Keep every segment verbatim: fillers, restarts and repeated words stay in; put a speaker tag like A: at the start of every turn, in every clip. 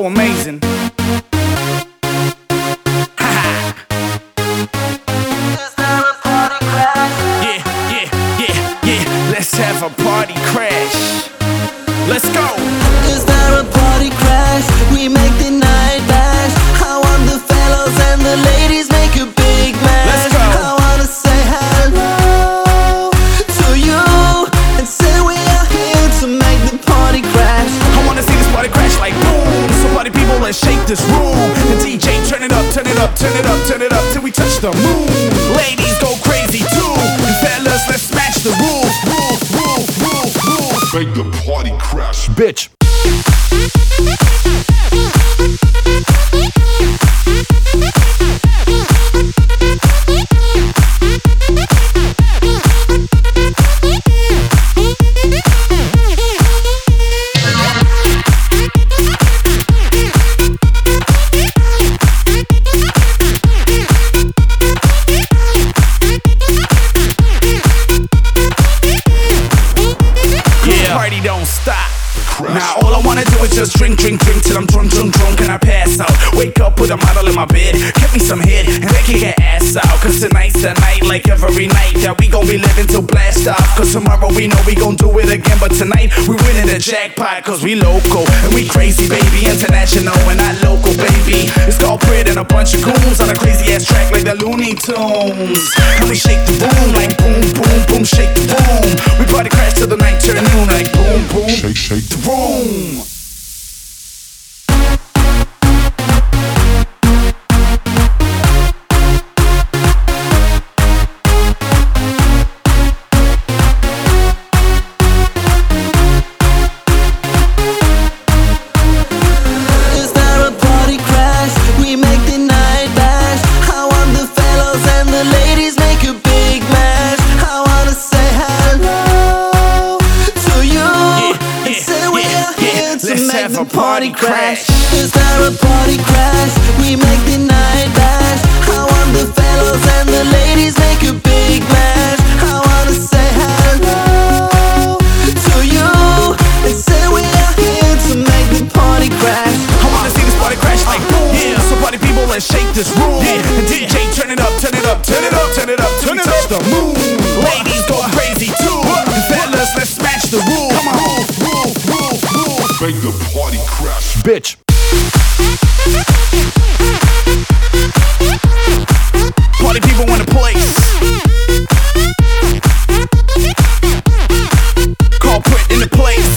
A: so amazing. Yeah, yeah, yeah, yeah. Let's have a party crash. Let's go.
B: Is there a party crash? We make the night last. I want the fellows and the ladies make a big mess.
A: Let's go.
B: I wanna say hello to you and say we are here to make the party crash.
A: I wanna see this party crash like boom. So party people, let's shake this room. The D J turn it up, turn it up, turn it up, turn it up till we touch the moon. Ladies go crazy too. And fellas, let's smash the roof, roof, roof, roof, roof.
C: Make the party crash,
A: Bitch. Party don't stop. Now all I wanna do is just drink, drink, drink till I'm drunk, drunk, drunk and I pass out. Wake up with a model in my bed, get me some head and then kick her ass out. Cause tonight's the night, like every night that we gon' be living till blast off. Cause tomorrow we know we gon' do it again, but tonight we winning the jackpot. Cause we local and we crazy, baby, international and not local, baby. It's called Brit and a bunch of goons on a crazy ass track like the Looney Tunes. And we shake the room like boom, boom, boom, shake the room. We party crash till the night turn noon like boom, boom,
C: shake, shake
A: the room.
B: Is there a party crash? We make the night last. I want the fellows and the ladies make a big mess. I wanna say hello to you and say we are here to make the party crash. Is there a party crash? We make the night last. I want the fellows and the ladies make a big mess. I wanna say hello to you and say we are here to make the party crash.
A: I wanna see this party crash like boom. Yeah, so party people, let's shake this room. Yeah, and D J turn it up, turn it up, turn it up, turn it up, turn it touch the moon. Ladies go crazy too. And fellas, let's smash the roof. Come on, roof, roof, roof, roof.
C: make the party crash.
A: Bitch. Party people in the place. Corporate in the place.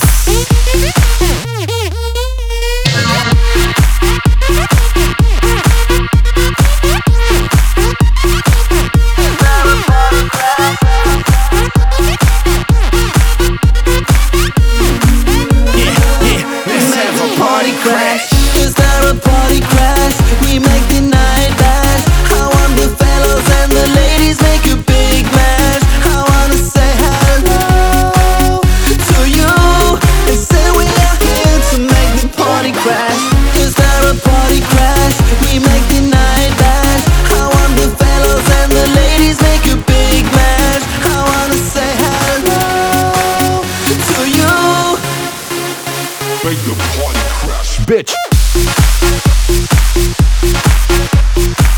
B: Crash. Is there a party crash? We make the night last. I want the fellows and the ladies make a big mess. I wanna say hello to you and say we are here to make the party crash. Is there a party crash? We make the night last. I want the fellows and the ladies make a big mess. I wanna say hello to you.
C: Make the party crash.
A: Bitch.